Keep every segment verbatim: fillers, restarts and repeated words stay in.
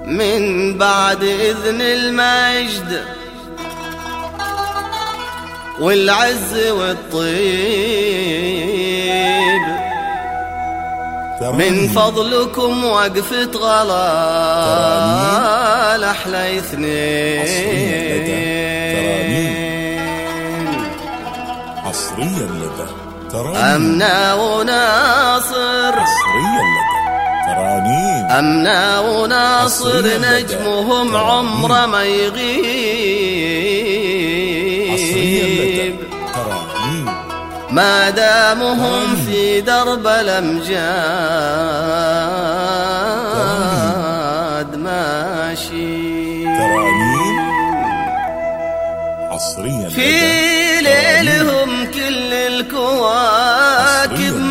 من بعد إذن المجد والعز والطيب، من فضلكم وقفة غلال أحلى اثنين. حصريا لدى ترانيم أمنا وناصر، حصريا لدى ترانيم أمنا وناصر نجمهم عمره ما يغيب، ما دامهم في درب الأمجاد ماشي. ترانيم حصريا في ليلهم كل الكواكب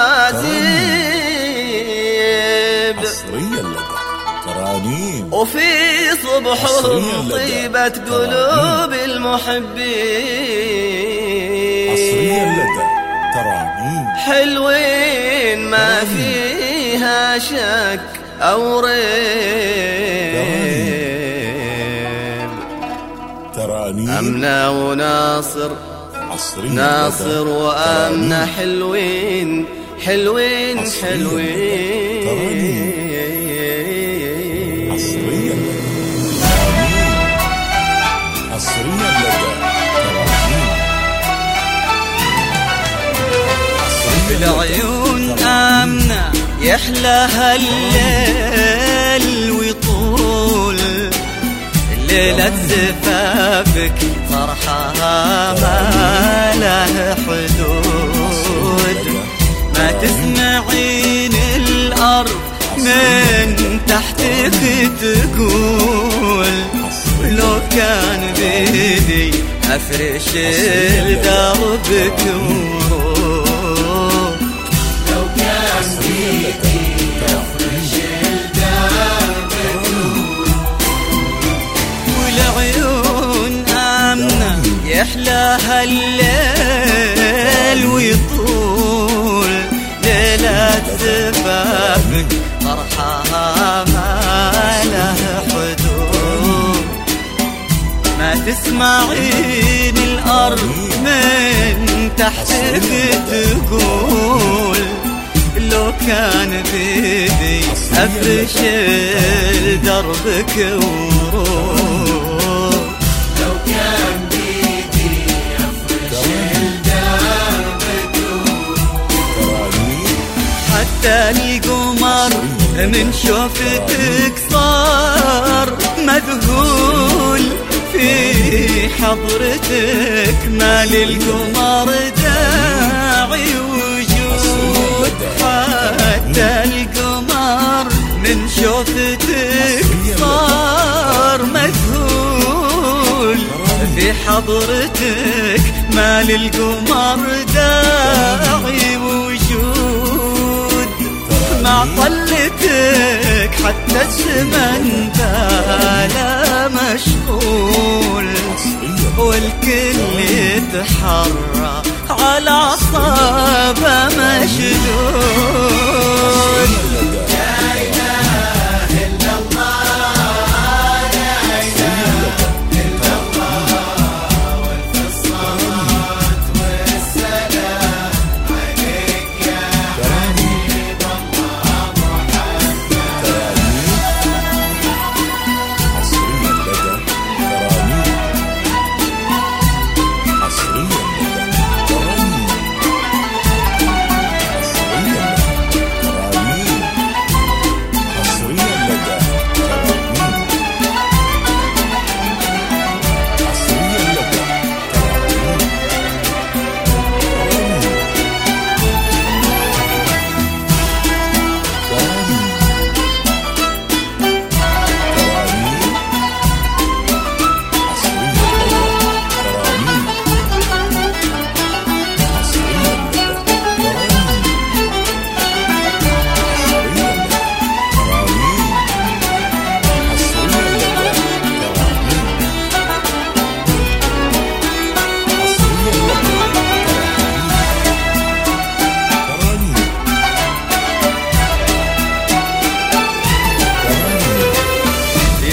معازيب، حصريا لدى ترانيم وفي صبحهم طيبة قلوب المحبين. حصريا لدى ترانيم حلوين ما فيها شك أو ريب. ترانيم أمنا وناصر، ناصر وأمنا حلوين حلوين حلوين. حصريا حصريا لدى ترانيم. العيون آمنة يحلاها الليل ويطول، ليلة زفافك فرحها ما له حدود، ما تسمعين الأرض من تحتك تقول، لو كان بيدي أفرش لدربك وروح، لو كان بيدي أفرش لدربك وروح. والعيون آمنة يحلاها الليل ويطول، ليلة زفافك فرحها ما له حدود، ما تسمعين الأرض من تحتك تقول، لو كان بيدي أفرش دربك وروح، لو كان بيدي أفرش دربك وروح. حتى لي قمر من شوفتك صار مذهول، في حضرتك ما للقمر داعي وجود. حتى القمر من شوفتك صار مذهول، في حضرتك ما للقمر داعي وجود. مع طلتك حتى الزمن بالا مشغول، والكل يتحرى على أعصابه مشدود. لا إله إلا الله، لا إله إلا الله، والف الصلاة والسلام عليك يا حبيب الله محمد. حصريا لدى ترانيم. حصريا لدى ترانيم. حصريا لدى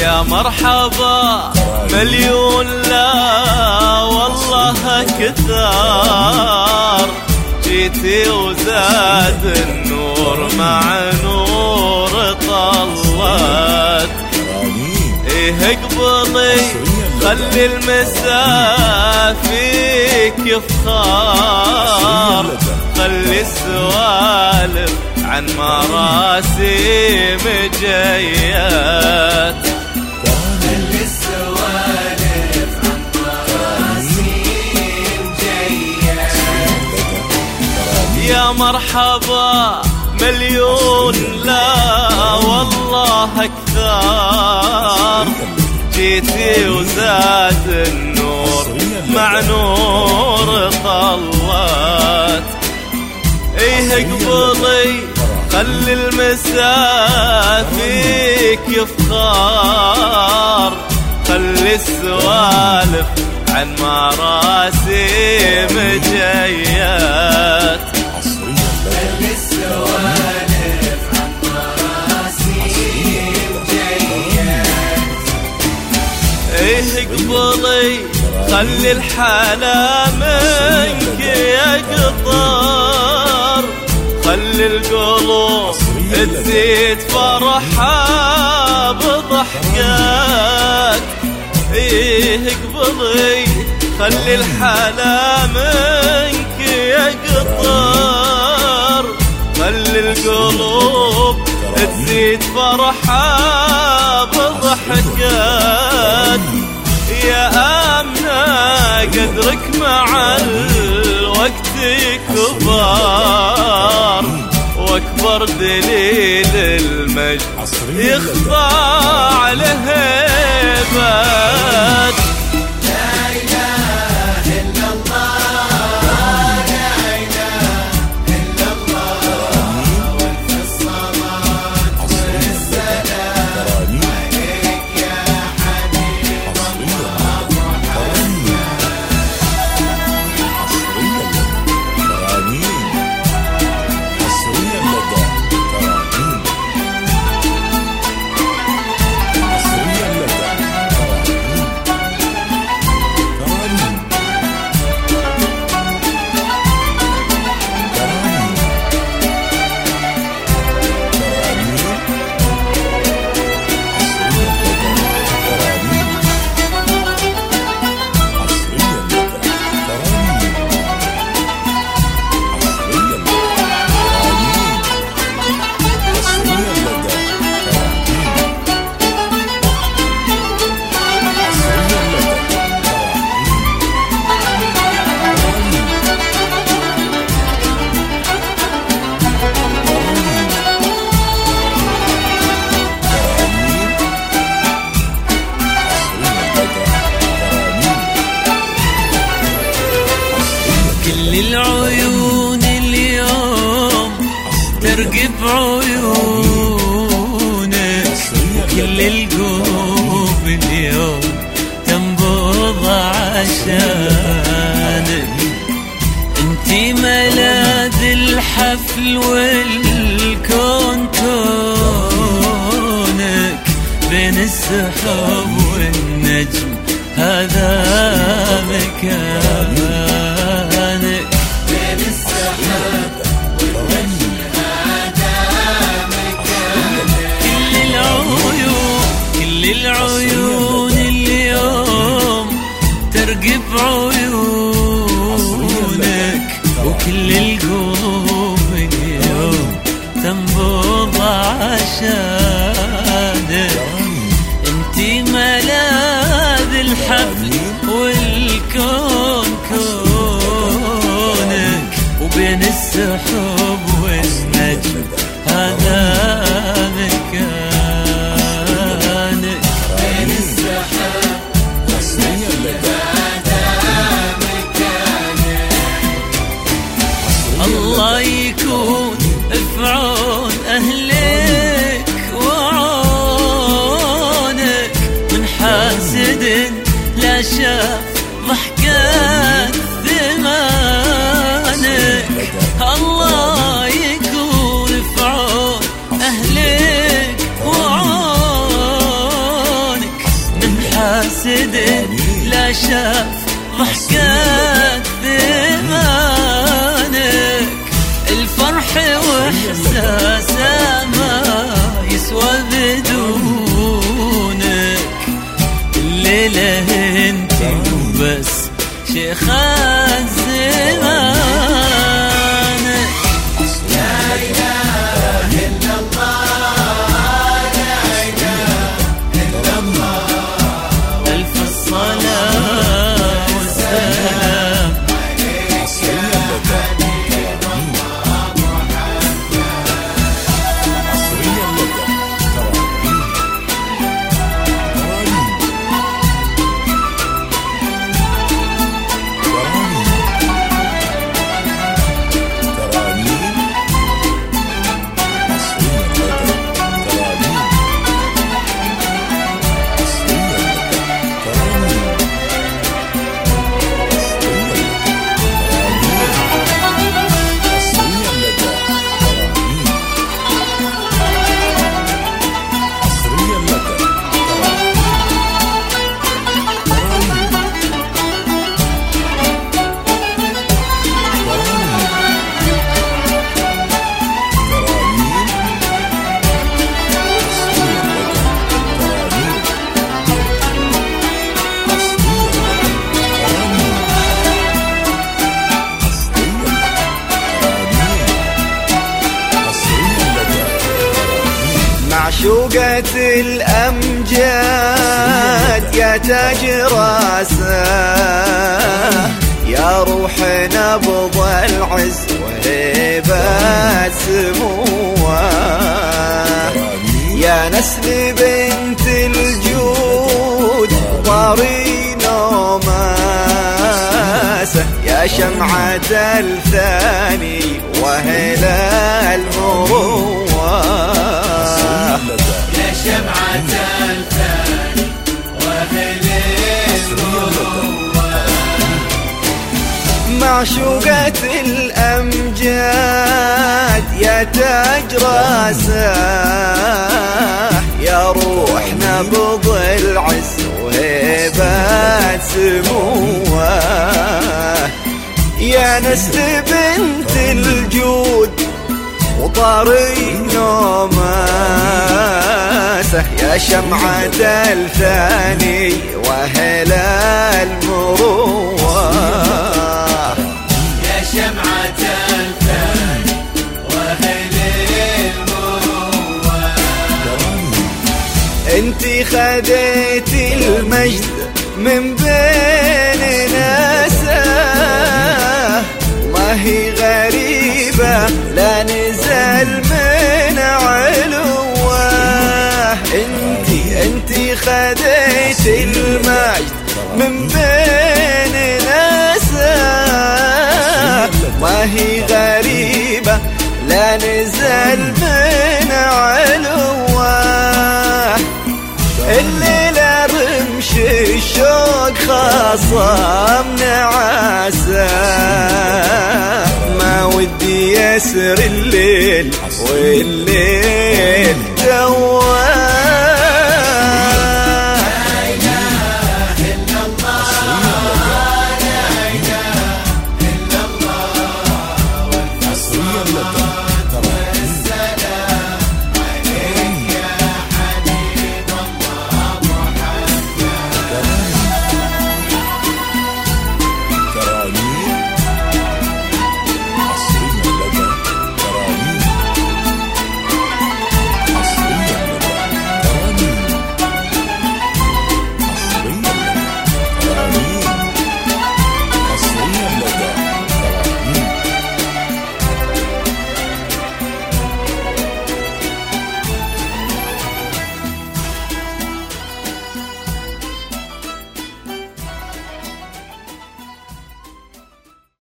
يا مرحبا مليون لا والله كثار، جيتي وزاد النور مع نور طلت. ايه اقبلي خلي المساء فيك يفخار، خلي السوالف عن مراسيم جيات، خلي السوالف عن مراسيم جيات. يا مرحبا مليون لا والله اكثر، جيتي وزاد النور مع نور طلت. ايه اقبلي خلي المساء فيك يفخار، خلي السوالف عن مراسيم جيات، خلي السوالف عن مراسيم جيات. ايه اقبلي خلي الحلا منك يقطر، خلي القلوب تزيد فرحها بضحكات. ايه اقبلي خلي الحلا منك يقطر، خلي القلوب تزيد فرحها بضحكات. يا آمنة قدرك مع الوقت كبار، واكبر دليل المجد يخضع لهيبات. لا إله إلا الله، لا إله إلا الله، وأنت الصلاة والسلام عليك يا حبيب الله محمد. كل العيون اليوم ترقب عيونك، وكل القلوب اليوم تنبض عشانك. انتي ملاذ الحفل والكون كونك، بين السحاب والنجم هذا مكانك، بين السحاب والنجم هذا مكانك. كل العيون كل العيون اليوم ترقب عيونك، وكل القلوب اليوم تنبض عشانك. انتي ملاذ الحفل والكون كونك، وبين السحب والنجم هذا مكانك، بين السحاب والنجم هذا مكانك. الله يكون في عون أهلك وعونك، من حاسد لا شاف ضحكات ثمانك. الله يكون في عون أهلك وعونك، حاسد لا شاف ضحكة ثمانك الفرح واحساسه ما يسوى بدونك الليلة انت وبس شيخ الزمان لا إله إلا الله لا إله إلا الله ألف الصلاة والسلام معشوقة الأمجاد يا تاج راسه يا روح نبض العز وهيبة سموه يا نسل بنت الجود طاري نوماسه يا شمعة الثاني وهلا المروه يا شمعة الثاني وهل المروة معشوقة الأمجاد يا تاج راسه يا روح نبض العز وهيبة سموه يا نسل بنت الجود وطاري نوماسه يا شمعة الثاني وهلا المروة يا شمعة الثاني وهل المروة انتي خديتي المجد من بين ناسه ما هي غريبة لا نزل من علوه انتي انتي خديتي المجد من بين ناسه ما هي غريبة لا نزل من علوه الليلة رمش الشوق خاصم نعاسه ما ودي يسر الليل والليل